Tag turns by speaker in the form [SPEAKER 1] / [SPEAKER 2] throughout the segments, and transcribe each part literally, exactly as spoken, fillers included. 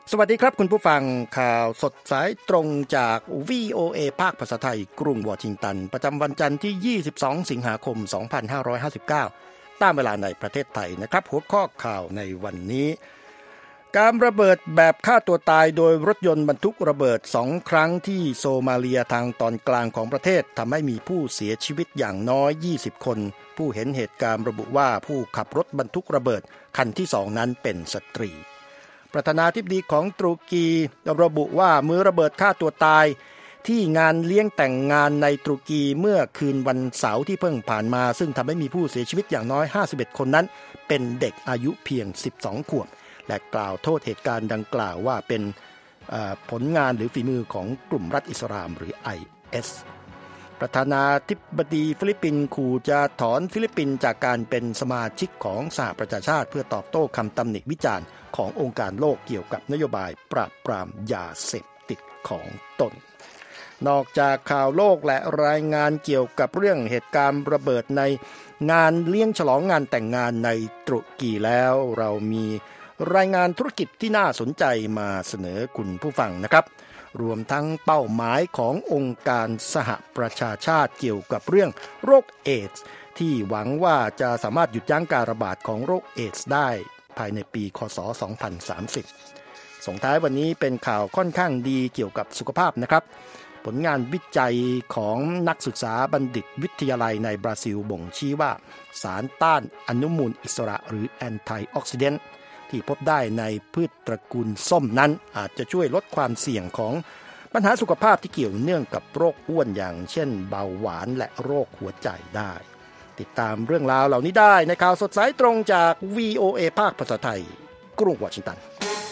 [SPEAKER 1] สวัสดีครับคุณผู้ฟังข่าวสดสายตรงจาก วี โอ เอ ภาคภาษาไทยกรุงวอชิงตันประจำวันจันทร์ที่ยี่สิบสองสิงหาคมสองพันห้าร้อยห้าสิบเก้าตามเวลาในประเทศไทยนะครับหัวข้อข่าวในวันนี้การระเบิดแบบฆ่าตัวตายโดยรถยนต์บรรทุกระเบิดสองครั้งที่โซมาเลียทางตอนกลางของประเทศทำให้มีผู้เสียชีวิตอย่างน้อยยี่สิบคนผู้เห็นเหตุการณ์ระบุว่าผู้ขับรถบรรทุกระเบิดคันที่สองนั้นเป็นสตรีประธานาธิบดีของตุรกีระบุว่ามือระเบิดฆ่าตัวตายที่งานเลี้ยงแต่งงานในตุรกีเมื่อคืนวันเสาร์ที่เพิ่งผ่านมาซึ่งทำให้มีผู้เสียชีวิตอย่างน้อยห้าสิบเอ็ดคนนั้นเป็นเด็กอายุเพียงสิบสองขวบและกล่าวโทษเหตุการณ์ดังกล่าวว่าเป็นผลงานหรือฝีมือของกลุ่มรัฐอิสลามหรือ ไอ เอส ประธานาธิบดีฟิลิปปินส์ขู่จะถอนฟิลิปปินส์จากการเป็นสมาชิกของสหประชาชาติเพื่อตอบโต้คำตำหนิวิจารณ์ขององค์การโลกเกี่ยวกับนโยบายปราบปรามยาเสพติดของตนนอกจากข่าวโลกและรายงานเกี่ยวกับเรื่องเหตุการณ์ระเบิดในงานเลี้ยงฉลองงานแต่งงานในตุรกีแล้วเรามีรายงานธุรกิจที่น่าสนใจมาเสนอคุณผู้ฟังนะครับรวมทั้งเป้าหมายขององค์การสหประชาชาติเกี่ยวกับเรื่องโรคเอดส์ที่หวังว่าจะสามารถหยุดยั้งการระบาดของโรคเอดส์ได้ภายในปีค.ศ. สองพันสามสิบส่งท้ายวันนี้เป็นข่าวค่อนข้างดีเกี่ยวกับสุขภาพนะครับผลงานวิจัยของนักศึกษาบัณฑิตวิทยาลัยในบราซิลบ่งชี้ว่าสารต้านอนุมูลอิสระหรือแอนตี้ออกซิเดนต์ที่พบได้ในพืชตระกูลส้มนั้นอาจจะช่วยลดความเสี่ยงของปัญหาสุขภาพที่เกี่ยวเนื่องกับโรคอ้วนอย่างเช่นเบาหวานและโรคหัวใจได้ติดตามเรื่องราวเหล่านี้ได้ในข่าวสดสายตรงจาก วี โอ เอ ภาคภาษาไทยกรุงวอชิงตัน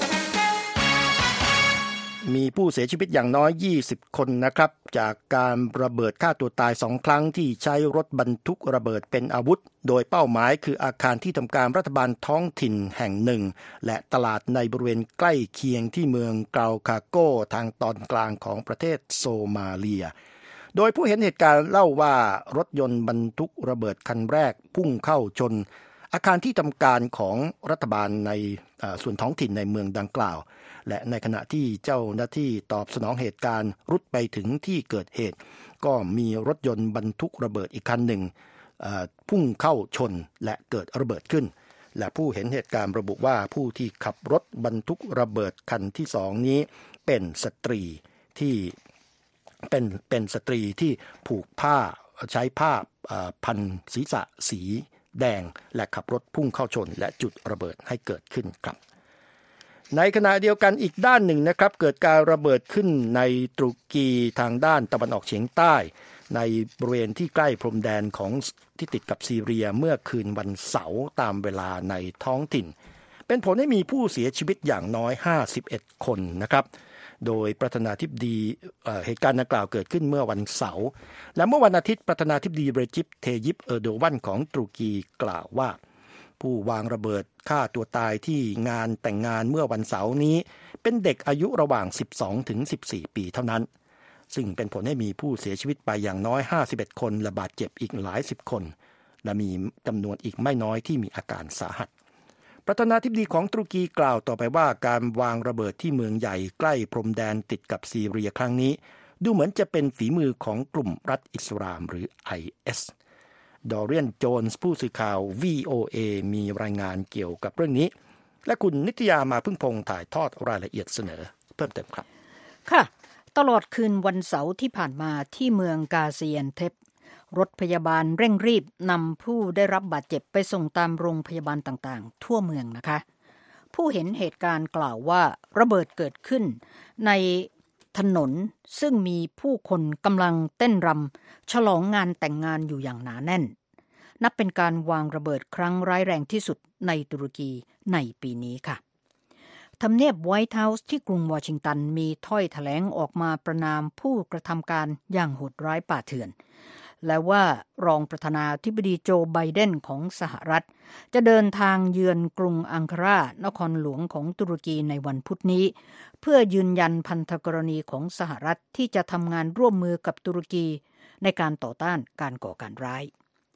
[SPEAKER 1] มีผู้เสียชีวิตอย่างน้อยยี่สิบคนนะครับจากการระเบิดฆ่าตัวตายสองครั้งที่ใช้รถบรรทุกระเบิดเป็นอาวุธโดยเป้าหมายคืออาคารที่ทำการรัฐบาลท้องถิ่นแห่งหนึ่งและตลาดในบริเวณใกล้เคียงที่เมืองเกาคาโกทางตอนกลางของประเทศโซมาเลียโดยผู้เห็นเหตุการณ์เล่าว่ารถยนต์บรรทุกระเบิดคันแรกพุ่งเข้าชนอาคารที่ทำการของรัฐบาลในส่วนท้องถิ่นในเมืองดังกล่าวและในขณะที่เจ้าหน้าที่ตอบสนองเหตุการณ์รุดไปถึงที่เกิดเหตุก็มีรถยนต์บรรทุกระเบิดอีกคันหนึ่งพุ่งเข้าชนและเกิดระเบิดขึ้นและผู้เห็นเหตุการณ์ระบุว่าผู้ที่ขับรถบรรทุกระเบิดคันที่สองนี้เป็นสตรีที่เป็นเป็นสตรีที่ผูกผ้าใช้ผ้าพันศีรษะสีแดงและขับรถพุ่งเข้าชนและจุดระเบิดให้เกิดขึ้นครับในขณะเดียวกันอีกด้านหนึ่งนะครับเกิดการระเบิดขึ้นในตุรกีทางด้านตะวันออกเฉียงใต้ในบริเวณที่ใกล้พรมแดนของที่ติดกับซีเรียเมื่อคืนวันเสาร์ตามเวลาในท้องถิ่นเป็นผลให้มีผู้เสียชีวิตอย่างน้อยห้าสิบเอ็ดคนนะครับโดยประธานาธิบดีเหตุการณ์ดังกล่าวเกิดขึ้นเมื่อวันเสาร์และเมื่อวันอาทิตย์ประธานาธิบดีเรจิปเทยิปเออร์โดวันของตุรกีกล่าวว่าผู้วางระเบิดฆ่าตัวตายที่งานแต่งงานเมื่อวันเสาร์นี้เป็นเด็กอายุระหว่างสิบสองถึงสิบสี่ปีเท่านั้นซึ่งเป็นผลให้มีผู้เสียชีวิตไปอย่างน้อยห้าสิบเอ็ดคนและบาดเจ็บอีกหลายสิบคนและมีจำนวนอีกไม่น้อยที่มีอาการสาหัสประธานาธิบดีของตุรกีกล่าวต่อไปว่าการวางระเบิดที่เมืองใหญ่ใกล้พรมแดนติดกับซีเรียครั้งนี้ดูเหมือนจะเป็นฝีมือของกลุ่มรัฐอิสลามหรือ ไอ เอสดอเรียนโจนส์ผู้สื่อข่าว วี โอ เอ มีรายงานเกี่ยวกับเรื่องนี้และคุณนิตยามาพึ่งพงษ์ถ่ายทอดรายละเอียดเสนอเพิ่มเติมครับ
[SPEAKER 2] ค่ะตลอดคืนวันเสาร์ที่ผ่านมาที่เมืองกาซิยันเทปรถพยาบาลเร่งรีบนำผู้ได้รับบาดเจ็บไปส่งตามโรงพยาบาลต่างๆทั่วเมืองนะคะผู้เห็นเหตุการณ์กล่าวว่าระเบิดเกิดขึ้นในถนนซึ่งมีผู้คนกำลังเต้นรำฉลองงานแต่งงานอยู่อย่างหนาแน่นนับเป็นการวางระเบิดครั้งร้ายแรงที่สุดในตุรกีในปีนี้ค่ะทำเนียบไวท์เฮาส์ที่กรุงวอชิงตันมีถ้อยแถลงออกมาประณามผู้กระทำการอย่างโหดร้ายป่าเถื่อนและว่ารองประธานาธิบดีโจไบเดนของสหรัฐจะเดินทางเยือนกรุงอังการานครหลวงของตุรกีในวันพุธนี้เพื่อยืนยันพันธกรณีของสหรัฐที่จะทำงานร่วมมือกับตุรกีในการต่อต้านการก่อการร้าย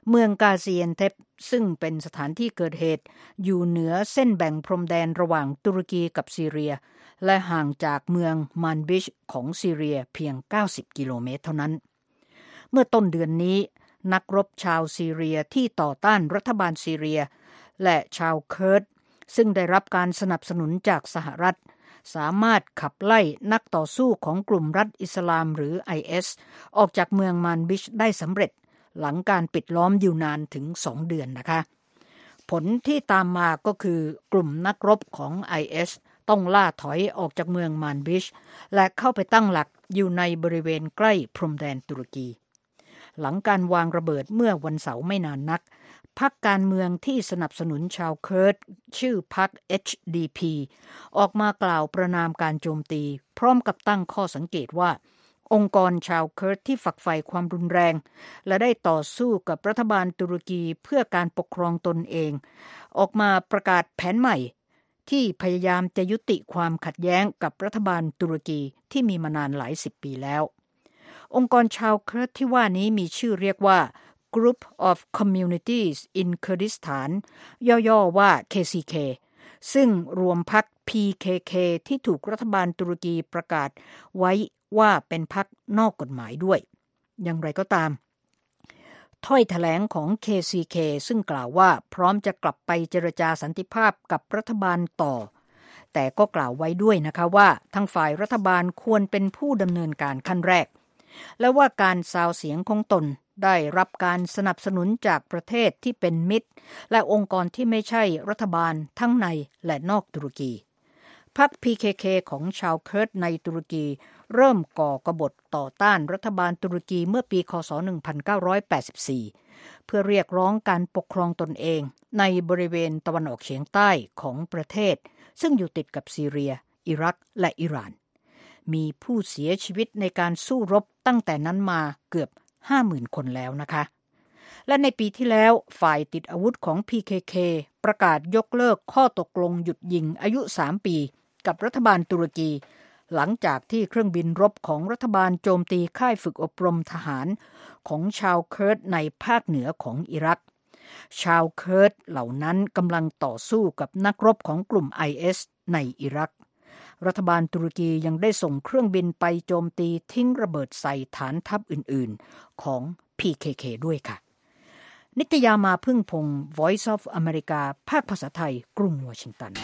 [SPEAKER 2] เมืองกาซิเอนเทปซึ่งเป็นสถานที่เกิดเหตุอยู่เหนือเส้นแบ่งพรมแดนระหว่างตุรกีกับซีเรียและห่างจากเมืองมานบิชของซีเรียเพียงเก้าสิบกิโลเมตรเท่านั้นเมื่อต้นเดือนนี้นักรบชาวซีเรียที่ต่อต้านรัฐบาลซีเรียและชาวเคิร์ดซึ่งได้รับการสนับสนุนจากสหรัฐสามารถขับไล่นักต่อสู้ของกลุ่มรัฐอิสลามหรือ ไอ เอส ออกจากเมืองมานบิชได้สำเร็จหลังการปิดล้อมอยู่นานถึงสองเดือนนะคะผลที่ตามมาก็คือกลุ่มนักรบของ ไอ เอส ต้องล่าถอยออกจากเมืองมานบิชและเข้าไปตั้งหลักอยู่ในบริเวณใกล้พรมแดนตุรกีหลังการวางระเบิดเมื่อวันเสาร์ไม่นานนักพรรคการเมืองที่สนับสนุนชาวเคิร์ดชื่อพรรค เอช ดี พี ออกมากล่าวประณามการโจมตีพร้อมกับตั้งข้อสังเกตว่าองค์กรชาวเคิร์ดที่ฝักใฝ่ความรุนแรงและได้ต่อสู้กับรัฐบาลตุรกีเพื่อการปกครองตนเองออกมาประกาศแผนใหม่ที่พยายามจะยุติความขัดแย้งกับรัฐบาลตุรกีที่มีมานานหลายสิบปีแล้วองค์กรชาวเคิร์ดที่ว่านี้มีชื่อเรียกว่า Group of Communities in Kurdistan ย่อๆว่า เค ซี เค ซึ่งรวมพรรค พี เค เค ที่ถูกรัฐบาลตุรกีประกาศไว้ว่าเป็นพรรคนอกกฎหมายด้วยอย่างไรก็ตามถ้อยแถลงของ เค ซี เค ซึ่งกล่าวว่าพร้อมจะกลับไปเจรจาสันติภาพกับรัฐบาลต่อแต่ก็กล่าวไว้ด้วยนะคะว่าทั้งฝ่ายรัฐบาลควรเป็นผู้ดำเนินการขั้นแรกและว่าการซาวเสียงของตนได้รับการสนับสนุนจากประเทศที่เป็นมิตรและองค์กรที่ไม่ใช่รัฐบาลทั้งในและนอกตุรกีพรรค พี เค เค ของชาวเคิร์ดในตุรกีเริ่มก่อกบฏต่อต้านรัฐบาลตุรกีเมื่อปีค.ศ. หนึ่งพันเก้าร้อยแปดสิบสี่เพื่อเรียกร้องการปกครองตนเองในบริเวณตะวันออกเฉียงใต้ของประเทศซึ่งอยู่ติดกับซีเรียอิรักและอิหร่านมีผู้เสียชีวิตในการสู้รบตั้งแต่นั้นมาเกือบ ห้าหมื่น คนแล้วนะคะและในปีที่แล้วฝ่ายติดอาวุธของ พี เค เค ประกาศยกเลิกข้อตกลงหยุดยิงอายุสามปีกับรัฐบาลตุรกีหลังจากที่เครื่องบินรบของรัฐบาลโจมตีค่ายฝึกอบรมทหารของชาวเคิร์ดในภาคเหนือของอิรักชาวเคิร์ดเหล่านั้นกำลังต่อสู้กับนักรบของกลุ่ม ไอ เอส ในอิรักรัฐบาลตุรกียังได้ส่งเครื่องบินไปโจมตีทิ้งระเบิดใส่ฐานทัพอื่นๆของ พี เค เค ด้วยค่ะนิตยามาพึ่งพงศ์ Voice of America ภาคภาษาไทยกรุงวอชิงตัน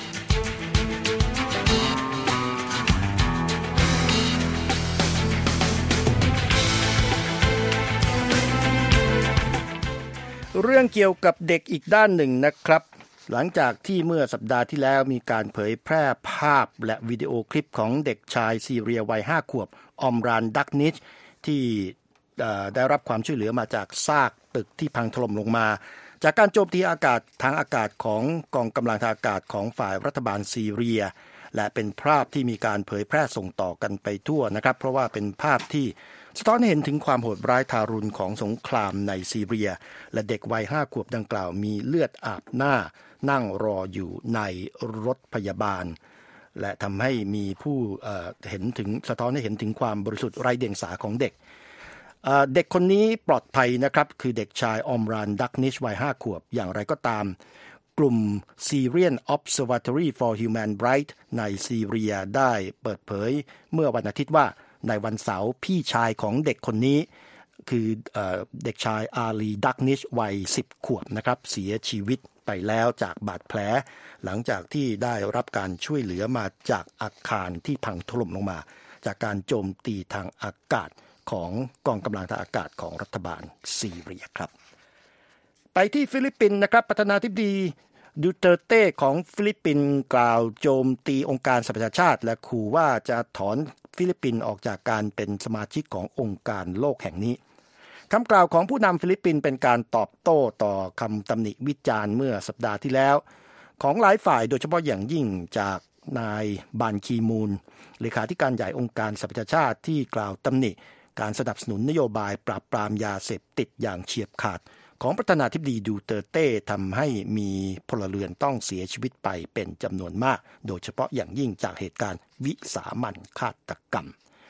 [SPEAKER 1] เรื่องเกี่ยวกับเด็กอีกด้านหนึ่งนะครับหลังจากที่เมื่อสัปดาห์ที่แล้วมีการเผยแพร่ภาพและวิดีโอคลิปของเด็กชายซีเรียวัยห้าขวบอมรานดักนิชที่ได้รับความช่วยเหลือมาจากซากตึกที่พังถล่มลงมาจากการโจมตีอากาศทางอากาศของกองกำลังทางอากาศของฝ่ายรัฐบาลซีเรียและเป็นภาพที่มีการเผยแพร่ส่งต่อกันไปทั่วนะครับเพราะว่าเป็นภาพที่สะท้อนให้เห็นถึงความโหดร้ายทารุณของสงครามในซีเรียและเด็กวัยห้าขวบดังกล่าวมีเลือดอาบหน้านั่งรออยู่ในรถพยาบาลและทำให้มีผู้เอ่อเห็นถึงสะท้อนให้เห็นถึงความบริสุทธิ์ไร้เดียงสาของเด็กเอ่อเด็กคนนี้ปลอดภัยนะครับคือเด็กชายอมรานดักนิชวัยห้าขวบอย่างไรก็ตามกลุ่ม Syrian Observatory for Human Rights ในซีเรียได้เปิดเผยเมื่อวันอาทิตย์ว่าในวันเสาร์พี่ชายของเด็กคนนี้คือเอ่อเด็กชายอาลีดักนิชวัยสิบขวบนะครับเสียชีวิตไปแล้วจากบาดแผลหลังจากที่ได้รับการช่วยเหลือมาจากอาคารที่พังถล่มลงมาจากการโจมตีทางอากาศของกองกำลังทางอากาศของรัฐบาลซีเรียครับไปที่ฟิลิปปินส์นะครับประธานาธิบดีดูเตอร์เต้ของฟิลิปปินส์กล่าวโจมตีองค์การสหประชาชาติและขู่ว่าจะถอนฟิลิปปินส์ออกจากการเป็นสมาชิกขององค์การโลกแห่งนี้คำกล่าวของผู้นำฟิลิปปินส์เป็นการตอบโต้ต่อคำตำหนิวิจารณ์เมื่อสัปดาห์ที่แล้วของหลายฝ่ายโดยเฉพาะอย่างยิ่งจากนายบันคีมูนเลขาธิการใหญ่องค์การสหประชาชาติที่กล่าวตำหนิการสนับสนุนนโยบายปราบปรามยาเสพติดอย่างเฉียบขาดของประธานาธิบดีดูเตอร์เต้ทำให้มีพลเรือนต้องเสียชีวิตไปเป็นจำนวนมากโดยเฉพาะอย่างยิ่งจากเหตุการณ์วิสามัญฆาตกรรม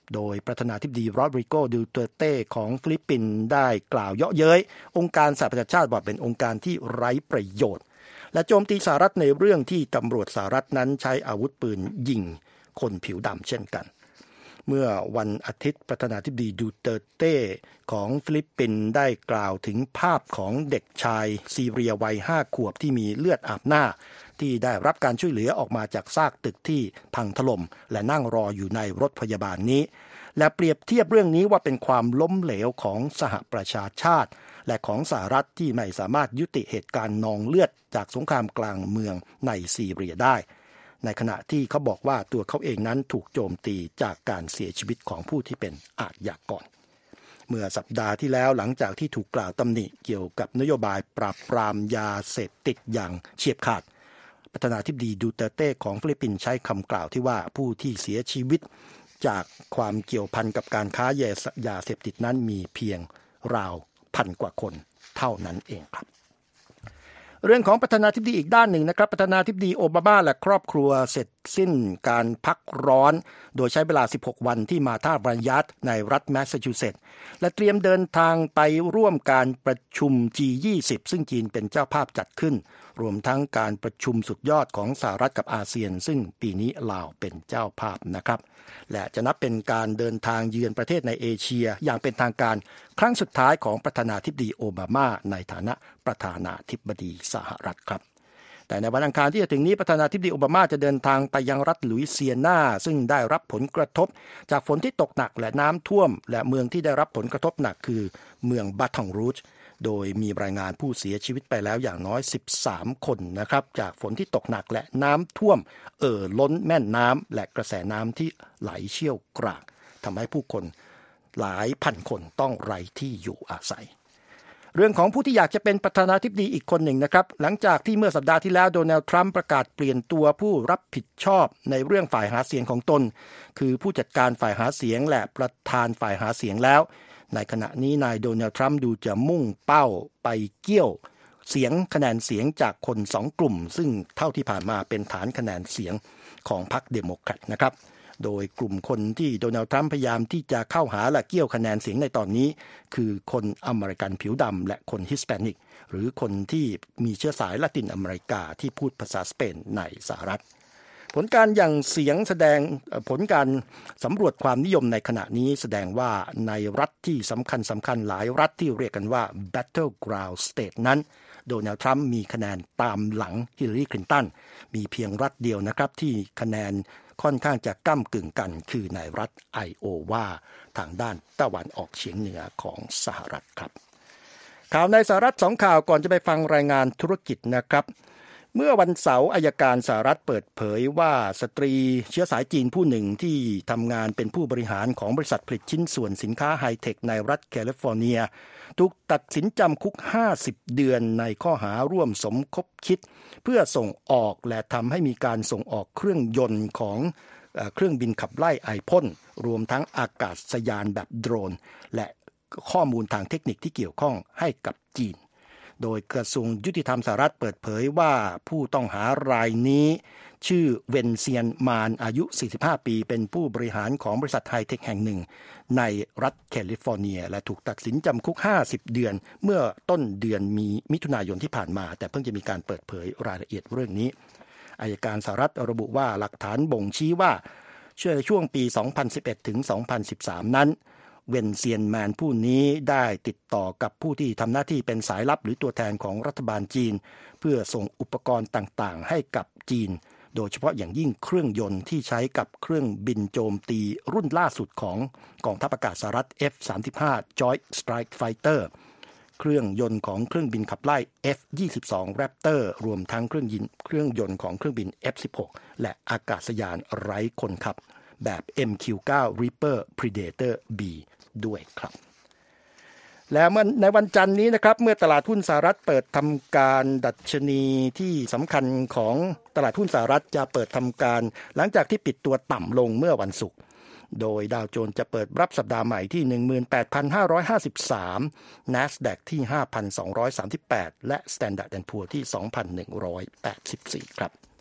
[SPEAKER 1] โดยประธานาธิบดีโรดริโก ดูเตอร์เต้ของฟิลิปปินส์ได้กล่าวเยาะเย้ยองค์การสหประชาชาติว่าเป็นองค์การที่ไร้ประโยชน์และโจมตีสหรัฐในเรื่องที่ตำรวจสหรัฐนั้นใช้อาวุธปืนยิงคนผิวดำเช่นกันเมื่อวันอาทิตย์ประธานาธิบดีดูเตอร์เต้ของฟิลิปปินส์ได้กล่าวถึงภาพของเด็กชายซีเรียวัยห้าขวบที่มีเลือดอาบหน้าที่ได้รับการช่วยเหลือออกมาจากซากตึกที่พังถล่มและนั่งรออยู่ในรถพยาบาลนี้และเปรียบเทียบเรื่องนี้ว่าเป็นความล้มเหลวของสหประชาชาติและของสหรัฐที่ไม่สามารถยุติเหตุการณ์นองเลือดจากสงครามกลางเมืองในซีเรียได้ในขณะที่เขาบอกว่าตัวเขาเองนั้นถูกโจมตีจากการเสียชีวิตของผู้ที่เป็นอาชญากรเมื่อสัปดาห์ที่แล้วหลังจากที่ถูกกล่าวตำหนิเกี่ยวกับนโยบายปราบปรามยาเสพติดอย่างเฉียบขาดประธานาธิบดีดูเตอร์เต้ของฟิลิปปินส์ใช้คำกล่าวที่ว่าผู้ที่เสียชีวิตจากความเกี่ยวพันกับการค้ายาเสพติดนั้นมีเพียงราวพันกว่าคนเท่านั้นเองครับเรื่องของประธานาธิบดีอีกด้านหนึ่งนะครับประธานาธิบดีโอบามาและครอบครัวเสร็จสิ้นการพักร้อนโดยใช้เวลาสิบหกวันที่มาท่าบรันยัตในรัฐแมสซาชูเซตส์และเตรียมเดินทางไปร่วมการประชุม จี ยี่สิบ ซึ่งจีนเป็นเจ้าภาพจัดขึ้นรวมทั้งการประชุมสุดยอดของสหรัฐกับอาเซียนซึ่งปีนี้ลาวเป็นเจ้าภาพนะครับและจะนับเป็นการเดินทางเยือนประเทศในเอเชียอย่างเป็นทางการครั้งสุดท้ายของประธานาธิบดีโอบามาในฐานะประธานาธิบดีสหรัฐครับแต่ในวันอังคารที่จะถึงนี้ประธานาธิบดีโอบามาจะเดินทางไปยังรัฐลุยเซียนาซึ่งได้รับผลกระทบจากฝนที่ตกหนักและน้ำท่วมและเมืองที่ได้รับผลกระทบหนักคือเมืองบาทองรูจโดยมีรายงานผู้เสียชีวิตไปแล้วอย่างน้อยสิบสามคนนะครับจากฝนที่ตกหนักและน้ำท่วมเอ่อล้นแม่น้ำและกระแสน้ำที่ไหลเชี่ยวกรากทำให้ผู้คนหลายพันคนต้องไร้ที่อยู่อาศัยเรื่องของผู้ที่อยากจะเป็นประธานาธิบดีอีกคนหนึ่งนะครับหลังจากที่เมื่อสัปดาห์ที่แล้วโดนัลด์ทรัมป์ประกาศเปลี่ยนตัวผู้รับผิดชอบในเรื่องฝ่ายหาเสียงของตนคือผู้จัดการฝ่ายหาเสียงและประธานฝ่ายหาเสียงแล้วในขณะนี้นายโดนัลด์ทรัมป์ดูจะมุ่งเป้าไปเกี่ยวเสียงคะแนนเสียงจากคนสองกลุ่มซึ่งเท่าที่ผ่านมาเป็นฐานคะแนนเสียงของพรรคเดโมแครตนะครับโดยกลุ่มคนที่โดนัลด์ทรัมป์พยายามที่จะเข้าหาและเกี่ยวคะแนนเสียงในตอนนี้คือคนอเมริกันผิวดำและคนฮิสแปนิกหรือคนที่มีเชื้อสายละตินอเมริกาที่พูดภาษาสเปนในสหรัฐผลการหยั่งเสียงแสดงผลการสำรวจความนิยมในขณะนี้แสดงว่าในรัฐที่สำคัญสำคัญหลายรัฐที่เรียกกันว่า Battleground State นั้นโดนัลด์ทรัมป์มีคะแนนตามหลังฮิลลารีคลินตันมีเพียงรัฐเดียวนะครับที่คะแนนค่อนข้างจะก้ำกึ่งกันคือในรัฐไอโอวาทางด้านตะวันออกเฉียงเหนือของสหรัฐครับข่าวในสหรัฐสองข่าวก่อนจะไปฟังรายงานธุรกิจนะครับเมื่อวันเสาร์อัยการสหรัฐเปิดเผยว่าสตรีเชื้อสายจีนผู้หนึ่งที่ทำงานเป็นผู้บริหารของบริษัทผลิตชิ้นส่วนสินค้าไฮเทคในรัฐแคลิฟอร์เนียถูกตัดสินจำคุกห้าสิบเดือนในข้อหาร่วมสมคบคิดเพื่อส่งออกและทำให้มีการส่งออกเครื่องยนต์ของเครื่องบินขับไล่ไอพ่นรวมทั้งอากาศยานแบบโดรนและข้อมูลทางเทคนิคที่เกี่ยวข้องให้กับจีนโดยกระทรวงยุติธรรมสหรัฐเปิดเผยว่าผู้ต้องหารายนี้ชื่อเวนเซียนมานอายุสี่สิบห้าปีเป็นผู้บริหารของบริษัทไฮเทคแห่งหนึ่งในรัฐแคลิฟอร์เนียและถูกตัดสินจำคุกห้าสิบเดือนเมื่อต้นเดือนมีมิถุนายนที่ผ่านมาแต่เพิ่งจะมีการเปิดเผยรายละเอียดเรื่องนี้อัยการสหรัฐระบุว่าหลักฐานบ่งชี้ว่าช่วงปีสองพันสิบเอ็ดถึงสองพันสิบสามนั้นเวนเซียนแมนผู้นี้ได้ติดต่อกับผู้ที่ทำหน้าที่เป็นสายลับหรือตัวแทนของรัฐบาลจีนเพื่อส่งอุปกรณ์ต่างๆให้กับจีนโดยเฉพาะอย่างยิ่งเครื่องยนต์ที่ใช้กับเครื่องบินโจมตีรุ่นล่าสุดของกองทัพอากาศสหรัฐ เอฟ สามสิบห้า Joint Strike Fighter เครื่องยนต์ของเครื่องบินขับไล่ เอฟ ยี่สิบสอง Raptor รวมทั้งเครื่องยินเครื่องยนต์ของเครื่องบิน เอฟ สิบหก และอากาศยานไร้คนขับแบบ เอ็ม คิว เก้า Reaper Predator Bด้วยครับแล้วในวันจันทร์นี้นะครับเมื่อตลาดหุ้นสหรัฐเปิดทำการดัชนีที่สำคัญของตลาดหุ้นสหรัฐจะเปิดทำการหลังจากที่ปิดตัวต่ำลงเมื่อวันศุกร์โดยดาวโจนส์จะเปิดรับสัปดาห์ใหม่ที่ หนึ่งหมื่นแปดพันห้าร้อยห้าสิบสาม NASDAQ ที่ ห้าพันสองร้อยสามสิบแปด และ Standard แอนด์ Poor's ที่ สองพันหนึ่งร้อยแปดสิบสี่ ครับ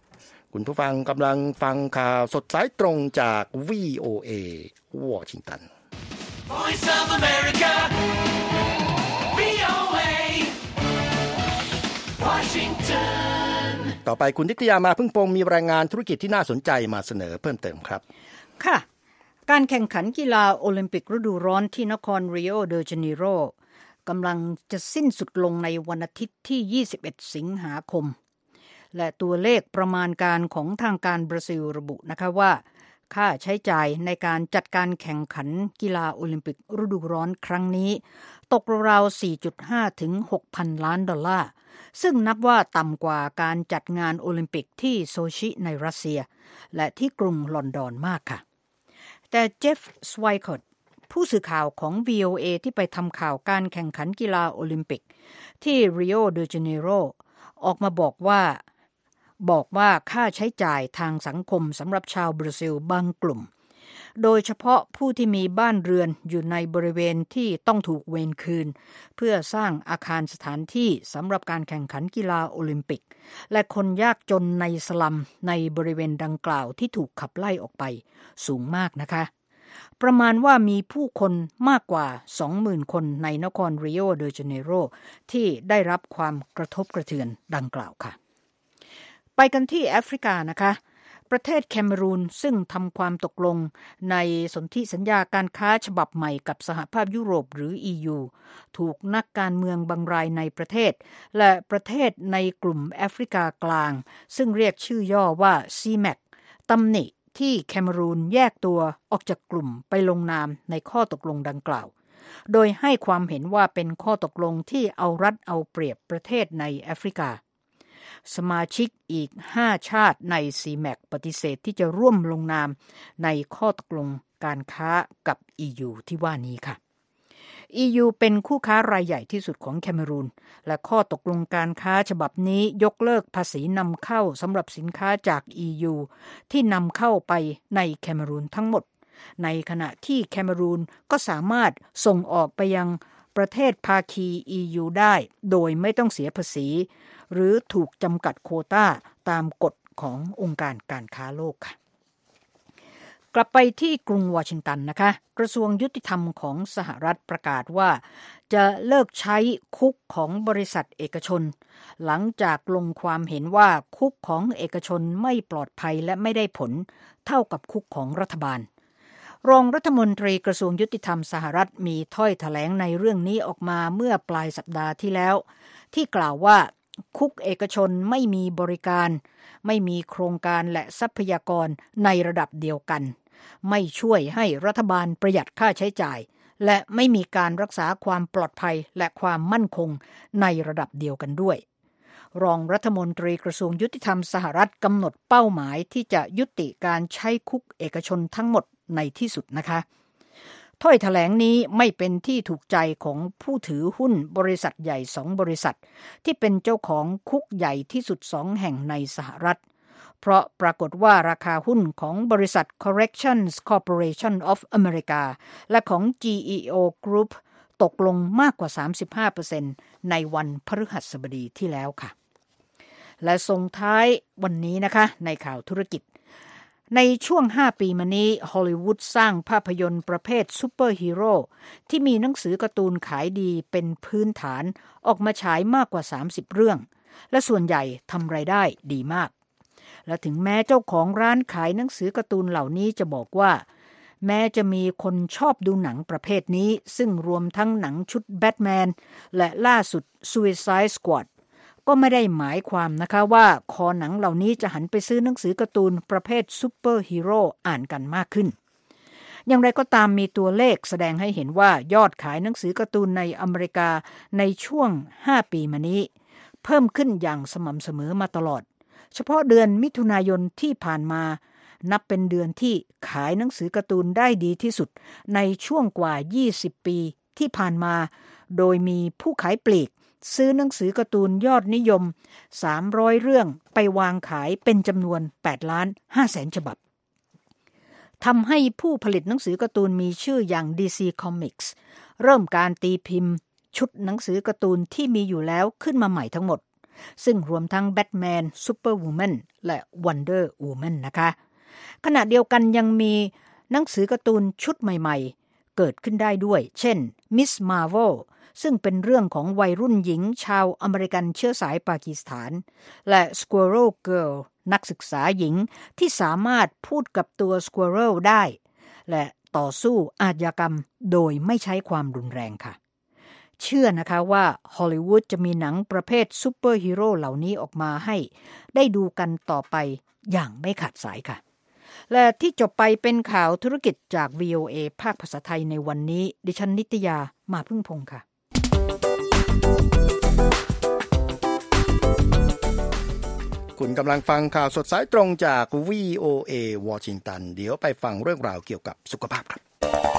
[SPEAKER 1] คุณผู้ฟังกำลังฟังข่าวสดสายตรงจาก วี โอ เอ วอชิงตัน
[SPEAKER 3] Voice of America วี โอ เอ Washington
[SPEAKER 1] ต่อไปคุณทิตยามาพึ่งพงศ์มีรายงานธุรกิจที่น่าสนใจมาเสนอเพิ่มเติมครับ
[SPEAKER 2] ค่ะการแข่งขันกีฬาโอลิมปิกฤดูร้อนที่นครริโอเดจาเนโรกำลังจะสิ้นสุดลงในวันอาทิตย์ที่ยี่สิบเอ็ดสิงหาคมและตัวเลขประมาณการของทางการบราซิลระบุนะคะว่าค่าใช้จ่ายในการจัดการแข่งขันกีฬาโอลิมปิกฤดูร้อนครั้งนี้ตกราวๆ สี่จุดห้า ถึง หกพัน ล้านดอลลาร์ซึ่งนับว่าต่ำกว่าการจัดงานโอลิมปิกที่โซชิในรัสเซียและที่กรุงลอนดอนมากค่ะแต่เจฟฟ์สไวคอตผู้สื่อข่าวของ วี โอ เอ ที่ไปทำข่าวการแข่งขันกีฬาโอลิมปิกที่ริโอเดจาเนโรออกมาบอกว่าบอกว่าค่าใช้จ่ายทางสังคมสำหรับชาวบราซิลบางกลุ่มโดยเฉพาะผู้ที่มีบ้านเรือนอยู่ในบริเวณที่ต้องถูกเวรคืนเพื่อสร้างอาคารสถานที่สำหรับการแข่งขันกีฬาโอลิมปิกและคนยากจนในสลัมในบริเวณดังกล่าวที่ถูกขับไล่ออกไปสูงมากนะคะประมาณว่ามีผู้คนมากกว่า สองหมื่น คนในนครริโอเดจาเนโรที่ได้รับความกระทบกระเทือนดังกล่าวค่ะไปกันที่แอฟริกานะคะประเทศแคเมรูนซึ่งทำความตกลงในสนธิสัญญาการค้าฉบับใหม่กับสหภาพยุโรปหรือ อี ยู ถูกนักการเมืองบางรายในประเทศและประเทศในกลุ่มแอฟริกากลางซึ่งเรียกชื่อย่อว่า ซี แมค ตำหนิที่แคเมรูนแยกตัวออกจากกลุ่มไปลงนามในข้อตกลงดังกล่าวโดยให้ความเห็นว่าเป็นข้อตกลงที่เอารัดเอาเปรียบประเทศในแอฟริกาสมาชิกอีกห้าชาติใน ซี แมค ปฏิเสธที่จะร่วมลงนามในข้อตกลงการค้ากับ อี ยู ที่ว่านี้ค่ะ อี ยู เป็นคู่ค้ารายใหญ่ที่สุดของแคเมรูนและข้อตกลงการค้าฉบับนี้ยกเลิกภาษีนำเข้าสำหรับสินค้าจาก อี ยู ที่นำเข้าไปในแคเมรูนทั้งหมดในขณะที่แคเมรูนก็สามารถส่งออกไปยังประเทศภาคี อี ยู ได้โดยไม่ต้องเสียภาษีหรือถูกจำกัดโควต้าตามกฎขององค์การการค้าโลกค่ะกลับไปที่กรุงวอชิงตันนะคะกระทรวงยุติธรรมของสหรัฐประกาศว่าจะเลิกใช้คุกของบริษัทเอกชนหลังจากลงความเห็นว่าคุกของเอกชนไม่ปลอดภัยและไม่ได้ผลเท่ากับคุกของรัฐบาลรองรัฐมนตรีกระทรวงยุติธรรมสหรัฐมีถ้อยแถลงในเรื่องนี้ออกมาเมื่อปลายสัปดาห์ที่แล้วที่กล่าวว่าคุกเอกชนไม่มีบริการไม่มีโครงการและทรัพยากรในระดับเดียวกันไม่ช่วยให้รัฐบาลประหยัดค่าใช้จ่ายและไม่มีการรักษาความปลอดภัยและความมั่นคงในระดับเดียวกันด้วยรองรัฐมนตรีกระทรวงยุติธรรมสหรัฐกำหนดเป้าหมายที่จะยุติการใช้คุกเอกชนทั้งหมดในที่สุดนะคะถ้อยแถลงนี้ไม่เป็นที่ถูกใจของผู้ถือหุ้นบริษัทใหญ่สองบริษัทที่เป็นเจ้าของคุกใหญ่ที่สุดสองแห่งในสหรัฐเพราะปรากฏว่าราคาหุ้นของบริษัท Corrections Corporation of America และของ จี อี โอ Group ตกลงมากกว่า สามสิบห้าเปอร์เซ็นต์ ในวันพฤหัสบดีที่แล้วค่ะและส่งท้ายวันนี้นะคะในข่าวธุรกิจในช่วงห้าปีมานี้ฮอลลีวูดสร้างภาพยนตร์ประเภทซูเปอร์ฮีโร่ที่มีหนังสือการ์ตูนขายดีเป็นพื้นฐานออกมาฉายมากกว่าสามสิบเรื่องและส่วนใหญ่ทำรายได้ดีมากและถึงแม้เจ้าของร้านขายหนังสือการ์ตูนเหล่านี้จะบอกว่าแม้จะมีคนชอบดูหนังประเภทนี้ซึ่งรวมทั้งหนังชุดแบทแมนและล่าสุด Suicide Squadก็ไม่ได้หมายความนะคะว่าคอหนังเหล่านี้จะหันไปซื้อหนังสือการ์ตูนประเภทซูเปอร์ฮีโร่อ่านกันมากขึ้นอย่างไรก็ตามมีตัวเลขแสดงให้เห็นว่ายอดขายหนังสือการ์ตูนในอเมริกาในช่วงห้าปีมานี้เพิ่มขึ้นอย่างสม่ำเสมอมาตลอดเฉพาะเดือนมิถุนายนที่ผ่านมานับเป็นเดือนที่ขายหนังสือการ์ตูนได้ดีที่สุดในช่วงกว่ายี่สิบปีที่ผ่านมาโดยมีผู้ขายปลีกซื้อหนังสือการ์ตูนยอดนิยมสามร้อยเรื่องไปวางขายเป็นจำนวนแปดล้านห้าแสนฉบับทำให้ผู้ผลิตหนังสือการ์ตูนมีชื่ออย่าง ดี ซี Comics เริ่มการตีพิมพ์ชุดหนังสือการ์ตูนที่มีอยู่แล้วขึ้นมาใหม่ทั้งหมดซึ่งรวมทั้งแบทแมน ซูเปอร์วูแมนและวันเดอร์วูแมนนะคะขณะเดียวกันยังมีหนังสือการ์ตูนชุดใหม่ๆเกิดขึ้นได้ด้วยเช่น Miss Marvel ซึ่งเป็นเรื่องของวัยรุ่นหญิงชาวอเมริกันเชื้อสายปากีสถานและ Squirrel Girl นักศึกษาหญิงที่สามารถพูดกับตัว Squirrel ได้และต่อสู้อาชญากรรมโดยไม่ใช้ความรุนแรงค่ะเชื่อนะคะว่าฮอลลีวูดจะมีหนังประเภทซูเปอร์ฮีโร่เหล่านี้ออกมาให้ได้ดูกันต่อไปอย่างไม่ขาดสายค่ะและที่จบไปเป็นข่าวธุรกิจจาก วี โอ เอ ภาคภาษาไทยในวันนี้ดิฉันนิตยามาพึ่งพงษ์ค่ะ
[SPEAKER 1] คุณกำลังฟังข่าวสดสายตรงจาก วี โอ เอ วอชิงตันเดี๋ยวไปฟังเรื่องราวเกี่ยวกับสุขภาพครับ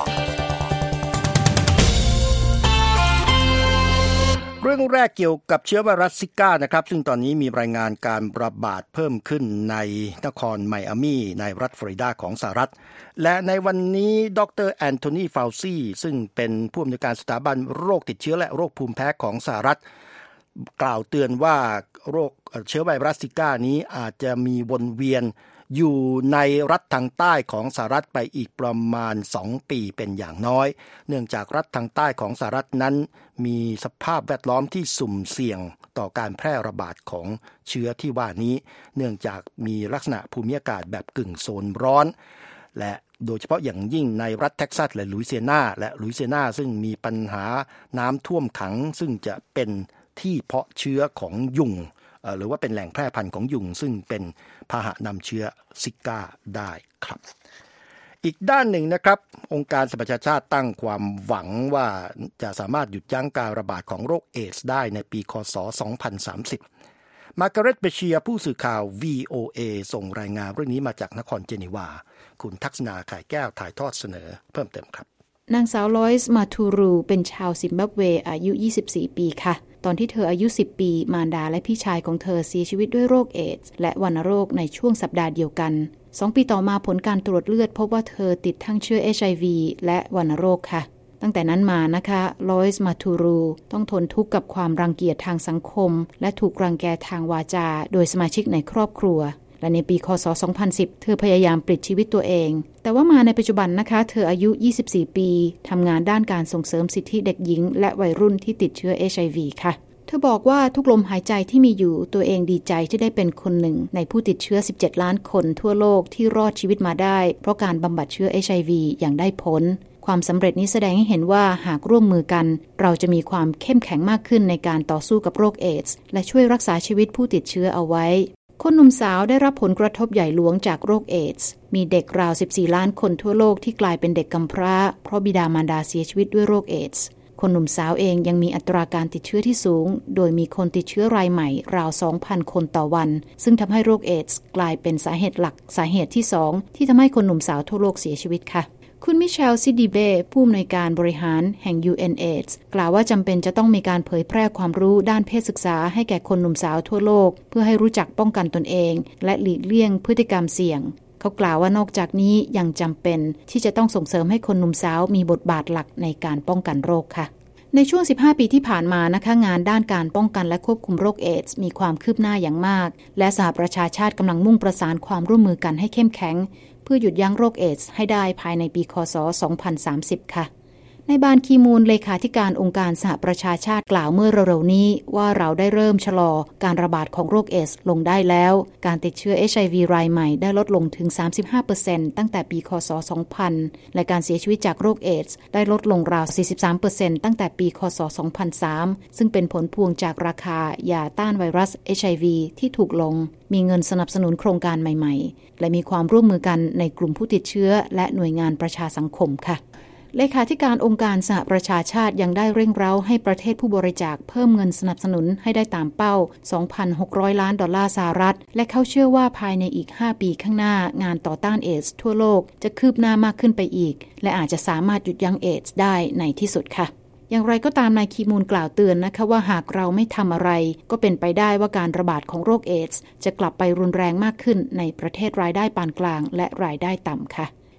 [SPEAKER 1] เรื่องแรกเกี่ยวกับเชื้อไวรัสซิก้านะครับซึ่งตอนนี้มีรายงานการระบาดเพิ่มขึ้นในนครไมอามีในรัฐฟลอริดาของสหรัฐและในวันนี้ดรแอนโทนี ฟาวซีซึ่งเป็นผู้อำนวยการสถาบันโรคติดเชื้อและโรคภูมิแพ้ของสหรัฐกล่าวเตือนว่าโรคเชื้อไวรัสซิก้านี้อาจจะมีวนเวียนอยู่ในรัฐทางใต้ของสหรัฐไปอีกประมาณสองปีเป็นอย่างน้อยเนื่องจากรัฐทางใต้ของสหรัฐนั้นมีสภาพแวดล้อมที่สุ่มเสี่ยงต่อการแพร่ระบาดของเชื้อที่ว่านี้เนื่องจากมีลักษณะภูมิอากาศแบบกึ่งโซนร้อนและโดยเฉพาะอย่างยิ่งในรัฐเท็กซัสและลุยเซียนาและลุยเซียนาซึ่งมีปัญหาน้ำท่วมขังซึ่งจะเป็นที่เพาะเชื้อของยุงหรือว่าเป็นแหล่งแพร่พันธุ์ของยุงซึ่งเป็นพาหะนำเชื้อซิก้าได้ครับอีกด้านหนึ่งนะครับองค์การสหประชาชาติตั้งความหวังว่าจะสามารถหยุดยั้งการระบาดของโรคเอดส์ได้ในปีค.ศ. สองพันสามสิบมาร์กาเร็ต เบเชียร์ผู้สื่อข่าว วี โอ เอ ส่งรายงานเรื่องนี้มาจากนครเจนีวาคุณทักษณาข่ายแก้วถ่ายทอดเสนอเพิ่มเติมครับ
[SPEAKER 4] นางสาวลอยส์ มาทูรูเป็นชาวซิมบับเวอายุยี่สิบสี่ปีค่ะตอนที่เธออายุสิบปีมารดาและพี่ชายของเธอเสียชีวิตด้วยโรคเอดส์และวัณโรคในช่วงสัปดาห์เดียวกันสองปีต่อมาผลการตรวจเลือดพบว่าเธอติดทั้งเชื้อ เอช ไอ วี และวัณโรคค่ะตั้งแต่นั้นมานะคะลอยส์ มาทูรูต้องทนทุกข์กับความรังเกียจทางสังคมและถูกรังแกทางวาจาโดยสมาชิกในครอบครัวและในปีค.ศ. สองพันสิบเธอพยายามปลิดชีวิตตัวเองแต่ว่ามาในปัจจุบันนะคะเธออายุยี่สิบสี่ปีทำงานด้านการส่งเสริมสิทธิเด็กหญิงและวัยรุ่นที่ติดเชื้อ เอช ไอ วี ค่ะเธอบอกว่าทุกลมหายใจที่มีอยู่ตัวเองดีใจที่ได้เป็นคนหนึ่งในผู้ติดเชื้อสิบเจ็ดล้านคนทั่วโลกที่รอดชีวิตมาได้เพราะการบำบัดเชื้อ เอช ไอ วี อย่างได้ผลความสำเร็จนี้แสดงให้เห็นว่าหากร่วมมือกันเราจะมีความเข้มแข็งมากขึ้นในการต่อสู้กับโรคเอดส์และช่วยรักษาชีวิตผู้ติดเชื้อเอาไว้คนหนุ่มสาวได้รับผลกระทบใหญ่หลวงจากโรคเอดส์มีเด็กราวสิบสี่ล้านคนทั่วโลกที่กลายเป็นเด็กกำพร้าเพราะบิดามารดาเสียชีวิตด้วยโรคเอดส์คนหนุ่มสาวเองยังมีอัตราการติดเชื้อที่สูงโดยมีคนติดเชื้อรายใหม่ราว สองพัน คนต่อวันซึ่งทำให้โรคเอดส์กลายเป็นสาเหตุหลักสาเหตุที่สองที่ทำให้คนหนุ่มสาวทั่วโลกเสียชีวิตค่ะคุณมิเชล ซิดิเบ้ผู้อำนวยการบริหารแห่ง ยู เอ็น เอดส์ กล่าวว่าจำเป็นจะต้องมีการเผยแพร่ความรู้ด้านเพศศึกษาให้แก่คนหนุ่มสาวทั่วโลกเพื่อให้รู้จักป้องกันตนเองและหลีกเลี่ยงพฤติกรรมเสี่ยงเขากล่าวว่านอกจากนี้ยังจำเป็นที่จะต้องส่งเสริมให้คนหนุ่มสาวมีบทบาทหลักในการป้องกันโรคค่ะในช่วงสิบห้าปีที่ผ่านมานะคะงานด้านการป้องกันและควบคุมโรคเอดส์มีความคืบหน้าอย่างมากและสหประชาชาติกำลังมุ่งประสานความร่วมมือกันให้เข้มแข็งเพื่อหยุดยั้งโรคเอดส์ให้ได้ภายในปีค.ศ. สองพันสามสิบค่ะในบานคีมูนเลขาธิการองค์การสหประชาชาติกล่าวเมื่อเร็วๆนี้ว่าเราได้เริ่มชะลอการระบาดของโรคเอดส์ลงได้แล้วการติดเชื้อ เอช ไอ วี รายใหม่ได้ลดลงถึง สามสิบห้าเปอร์เซ็นต์ ตั้งแต่ปีค.ศ. สองพันและการเสียชีวิตจากโรคเอดส์ได้ลดลงราว สี่สิบสามเปอร์เซ็นต์ ตั้งแต่ปีค.ศ. สองพันสามซึ่งเป็นผลพวงจากราคายาต้านไวรัส เอช ไอ วี ที่ถูกลงมีเงินสนับสนุนโครงการใหม่ๆและมีความร่วมมือกันในกลุ่มผู้ติดเชื้อและหน่วยงานประชาสังคมค่ะเลขาธิการองค์การสหประชาชาติยังได้เร่งเร้าให้ประเทศผู้บริจาคเพิ่มเงินสนับสนุนให้ได้ตามเป้า สองพันหกร้อย ล้านดอลลาร์สหรัฐและเขาเชื่อว่าภายในอีกห้าปีข้างหน้างานต่อต้านเอดส์ทั่วโลกจะคืบหน้ามากขึ้นไปอีกและอาจจะสามารถหยุดยั้งเอดส์ได้ในที่สุดค่ะอย่างไรก็ตามนายคีมูลกล่าวเตือนนะคะว่าหากเราไม่ทำอะไรก็เป็นไปได้ว่าการระบาดของโรคเอดส์จะกลับไปรุนแรงมากขึ้นในประเทศรายได้ปานกลางและรายได้ต่ำค่ะ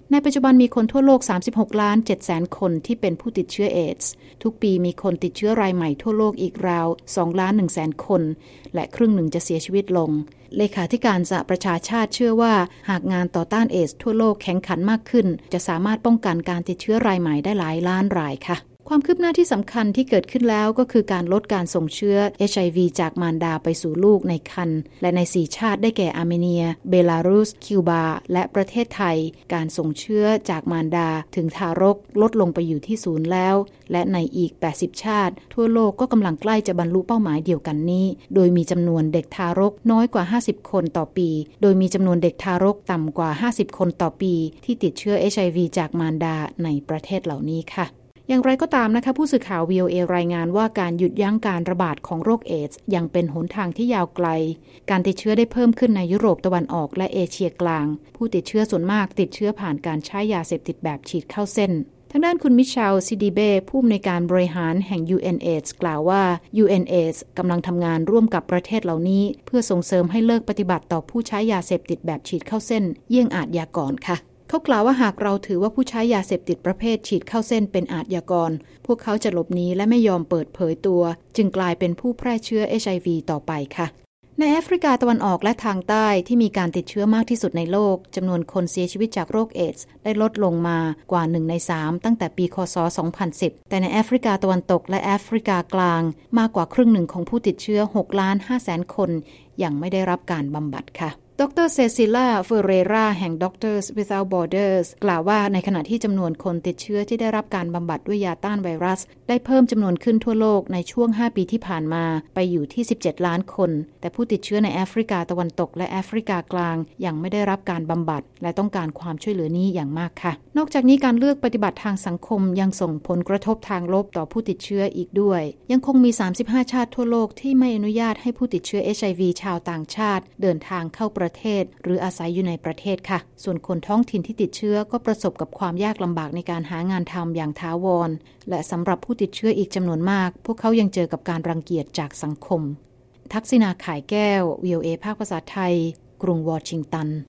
[SPEAKER 4] ในปัจจุบันมีคนทั่วโลก สามสิบหกล้านเจ็ดแสน คนที่เป็นผู้ติดเชื้อเอดส์ทุกปีมีคนติดเชื้อรายใหม่ทั่วโลกอีกราว สองล้านหนึ่งแสน คนและครึ่งหนึ่งจะเสียชีวิตลงเลขาธิการสหประชาชาติเชื่อว่าหากงานต่อต้านเอดส์ทั่วโลกแข็งขันมากขึ้นจะสามารถป้องกันการติดเชื้อรายใหม่ได้หลายล้านรายค่ะความคืบหน้าที่สำคัญที่เกิดขึ้นแล้วก็คือการลดการส่งเชื้อ เอช ไอ วี จากมารดาไปสู่ลูกในครรภ์และในสี่ชาติได้แก่อาร์เมเนียเบลารุสคิวบาและประเทศไทยการส่งเชื้อจากมารดาถึงทารกลดลงไปอยู่ที่ศูนย์แล้วและในอีกแปดสิบชาติทั่วโลกก็กำลังใกล้จะบรรลุเป้าหมายเดียวกันนี้โดยมีจำนวนเด็กทารกน้อยกว่าห้าสิบคนต่อปีโดยมีจำนวนเด็กทารกต่ำกว่าห้าสิบคนต่อปีที่ติดเชื้อ เอช ไอ วี จากมารดาในประเทศเหล่านี้ค่ะอย่างไรก็ตามนะคะผู้สื่อข่าว วี โอ เอ รายงานว่าการหยุดยั้งการระบาดของโรคเอดส์ยังเป็นหนทางที่ยาวไกลการติดเชื้อได้เพิ่มขึ้นในยุโรปตะวันออกและเอเชียกลางผู้ติดเชื้อส่วนมากติดเชื้อผ่านการใช้ยาเสพติดแบบฉีดเข้าเส้นทางด้านคุณมิเชลซิดิเบ้ผู้อำนวยการบริหารแห่ง ยู เอ็น เอดส์ กล่าวว่า ยู เอ็น เอดส์ กำลังทำงานร่วมกับประเทศเหล่านี้เพื่อส่งเสริมให้เลิกปฏิบัติต่อผู้ใช้ยาเสพติดแบบฉีดเข้าเส้นเยี่ยงอาชญากรค่ะเขากล่าวว่าหากเราถือว่าผู้ใช้ยาเสพติดประเภทฉีดเข้าเส้นเป็นอาชญากรพวกเขาจะหลบหนีและไม่ยอมเปิดเผยตัวจึงกลายเป็นผู้แพร่เชื้อ เอช ไอ วี ต่อไปค่ะในแอฟริกาตะวันออกและทางใต้ที่มีการติดเชื้อมากที่สุดในโลกจำนวนคนเสียชีวิตจากโรคเอดส์ได้ลดลงมากว่าหนึ่งในสามตั้งแต่ปีคศสองพันสิบแต่ในแอฟริกาตะวันตกและแอฟริกากลางมากกว่าครึ่งหนึ่งของผู้ติดเชื้อหกล้านห้าแสนคนยังไม่ได้รับการบำบัดค่ะดรเซซิล่าเฟเรราแห่ง Doctors Without Borders กล่าวว่าในขณะที่จำนวนคนติดเชื้อที่ได้รับการบำบัดด้วยยาต้านไวรัสได้เพิ่มจำนวนขึ้นทั่วโลกในช่วงห้าปีที่ผ่านมาไปอยู่ที่สิบเจ็ดล้านคนแต่ผู้ติดเชื้อในแอฟริกาตะวันตกและแอฟริกากลางยังไม่ได้รับการบำบัดและต้องการความช่วยเหลือนี้อย่างมากค่ะนอกจากนี้การเลือกปฏิบัติทางสังคมยังส่งผลกระทบทางลบต่อผู้ติดเชื้ออีกด้วยยังคงมีสามสิบห้าชาติทั่วโลกที่ไม่อนุญาตให้ผู้ติดเชื้อ เอช ไอ วี ชาวต่างชาติเดินทางเข้าประเทศหรืออาศัยอยู่ในประเทศค่ะส่วนคนท้องถิ่นที่ติดเชื้อก็ประสบกับความยากลำบากในการหางานทำอย่างถาวรและสำหรับผู้ติดเชื้ออีกจำนวนมากพวกเขายังเจอกับการรังเกียจจากสังคมทักษิณาข่ายแก้ว วี โอ เอ ภาคภาษาไทยกรุงวอชิงตัน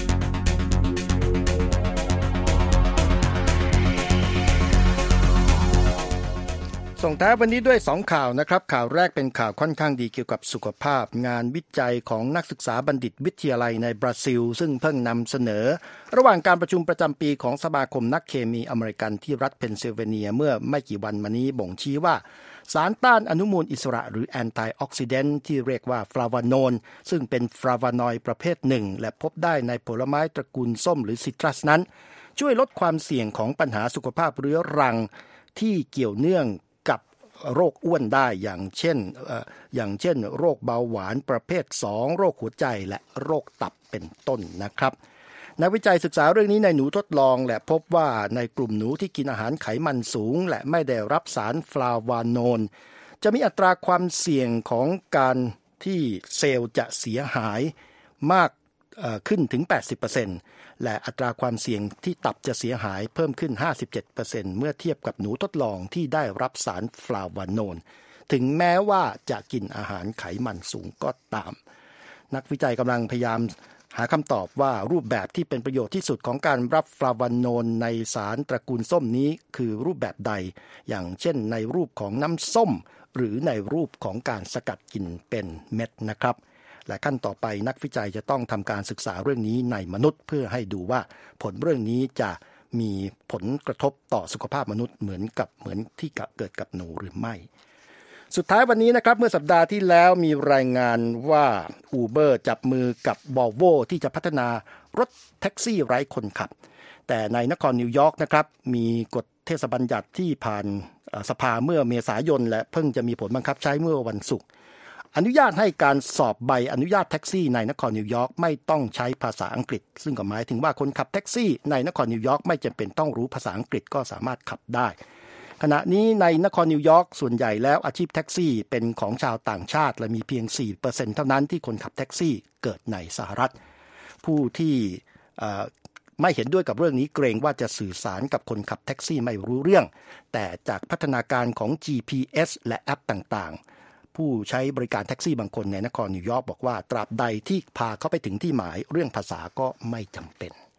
[SPEAKER 1] ส่งท้ายวันนี้ด้วยสองข่าวนะครับข่าวแรกเป็นข่าวค่อนข้างดีเกี่ยวกับสุขภาพงานวิจัยของนักศึกษาบัณฑิตวิทยาลัยในบราซิลซึ่งเพิ่งนำเสนอระหว่างการประชุมประจำปีของสมาคมนักเคมีอเมริกันที่รัฐเพนซิลเวเนียเมื่อไม่กี่วันมานี้บ่งชี้ว่าสารต้านอนุมูลอิสระหรือแอนตี้ออกซิแดนต์ที่เรียกว่าฟลาวาโนนซึ่งเป็นฟลาวานอยด์ประเภทหนึ่งและพบได้ในผลไม้ตระกูลส้มหรือซิตรัสนั้นช่วยลดความเสี่ยงของปัญหาสุขภาพเรื้อรังที่เกี่ยวเนื่องโรคอ้วนได้อย่างเช่น เอ่อ อย่างเช่นโรคเบาหวานประเภทสองโรคหัวใจและโรคตับเป็นต้นนะครับนักวิจัยศึกษาเรื่องนี้ในหนูทดลองและพบว่าในกลุ่มหนูที่กินอาหารไขมันสูงและไม่ได้รับสารฟลาวาโนนจะมีอัตราความเสี่ยงของการที่เซลล์จะเสียหายมากขึ้นถึง แปดสิบเปอร์เซ็นต์ และอัตราความเสี่ยงที่ตับจะเสียหายเพิ่มขึ้น ห้าสิบเจ็ดเปอร์เซ็นต์ เมื่อเทียบกับหนูทดลองที่ได้รับสารฟลาวาโนนถึงแม้ว่าจะกินอาหารไขมันสูงก็ตามนักวิจัยกำลังพยายามหาคำตอบว่ารูปแบบที่เป็นประโยชน์ที่สุดของการรับฟลาวาโนนในสารตระกูลส้มนี้คือรูปแบบใดอย่างเช่นในรูปของน้ำส้มหรือในรูปของการสกัดกินเป็นเม็ดนะครับและขั้นต่อไปนักวิจัยจะต้องทำการศึกษาเรื่องนี้ในมนุษย์เพื่อให้ดูว่าผลเรื่องนี้จะมีผลกระทบต่อสุขภาพมนุษย์เหมือนกับเหมือนที่เกิดกับหนูหรือไม่สุดท้ายวันนี้นะครับเมื่อสัปดาห์ที่แล้วมีรายงานว่า Uber จับมือกับ Volvo ที่จะพัฒนารถแท็กซี่ไร้คนขับแต่ในนครนิวยอร์กนะครับมีกฎเทศบัญญัติที่ผ่านสภาเมื่อเมษายนและเพิ่งจะมีผลบังคับใช้เมื่อวันศุกร์อนุญาตให้การสอบใบอนุญาตแท็กซี่ในนครนิวยอร์กไม่ต้องใช้ภาษาอังกฤษซึ่งก็หมายถึงว่าคนขับแท็กซี่ในนครนิวยอร์กไม่จำเป็นต้องรู้ภาษาอังกฤษก็สามารถขับได้ขณะนี้ในนครนิวยอร์กส่วนใหญ่แล้วอาชีพแท็กซี่เป็นของชาวต่างชาติและมีเพียง สี่เปอร์เซ็นต์ เท่านั้นที่คนขับแท็กซี่เกิดในสหรัฐผู้ที่ไม่เห็นด้วยกับเรื่องนี้เกรงว่าจะสื่อสารกับคนขับแท็กซี่ไม่รู้เรื่องแต่จากพัฒนาการของ จี พี เอส และแอปต่างๆผู้ใช้บริการแท็กซี่บางคนในนครนิวยอร์กบอกว่าตราบใดที่พาเขาไปถึงที่หมายเรื่องภาษาก็ไม่จำเป็นและ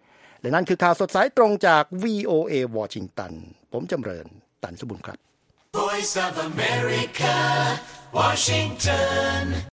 [SPEAKER 1] และนั่นคือข่าวสดสายตรงจาก วี โอ เอ วอชิงตันผมจำเริญตันสบุญครับ
[SPEAKER 3] Voice of America, Washington